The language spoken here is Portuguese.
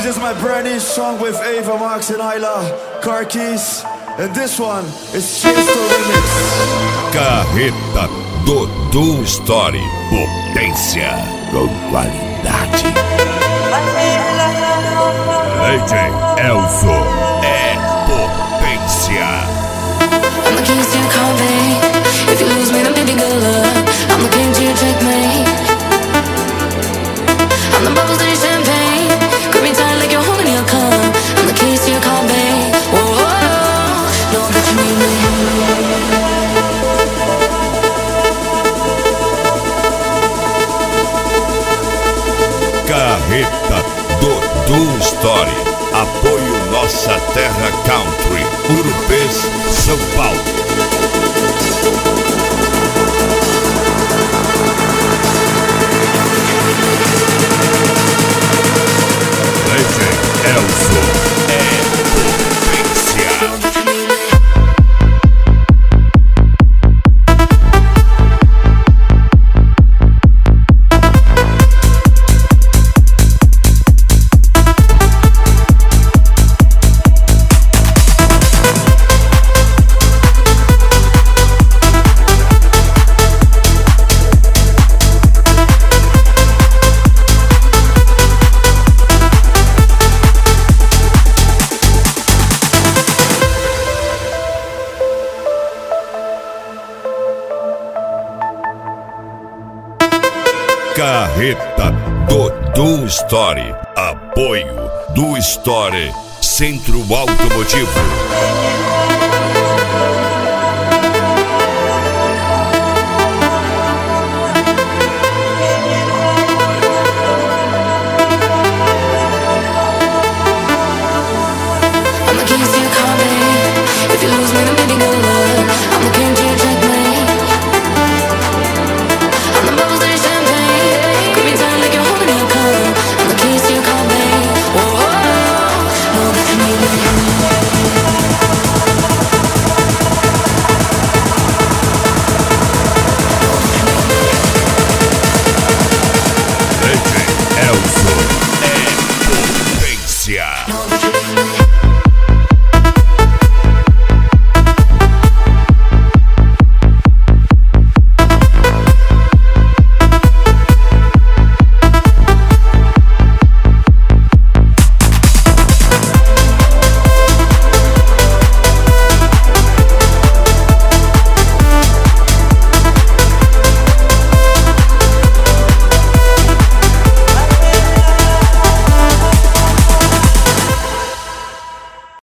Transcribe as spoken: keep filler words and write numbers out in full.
This is my brand new song with Ava Max and Ayla, Car Keys, and this one is Chase the Remix. Carreta Dodô Story, potência com qualidade. D J Elzo é potência. I'm the keys to your car, babe. If you lose me, then baby, good luck. I'm the king to your checkmate. I'm the bubbles to your champagne. Grip me tight like you're holding your cup. I'm the keys to your car, babe. Whoa, whoa, whoa. Know that you need me. Carreta Dodô Story. Apoio Nossa Terra Country, Urupês, São Paulo. D J Elzo é potência. Carreta Dodô Story. Apoio do Story Centro Automotivo. I'm the keys to your car, babe. If you lose me, then baby, good luck. I'm the king to your checkmate. I'm the bubbles to your champagne. Grip me tight like you're holding your cup. I'm the keys to your car, babe. Whoa, whoa, whoa. Know that you need me. D J Elzo é potência.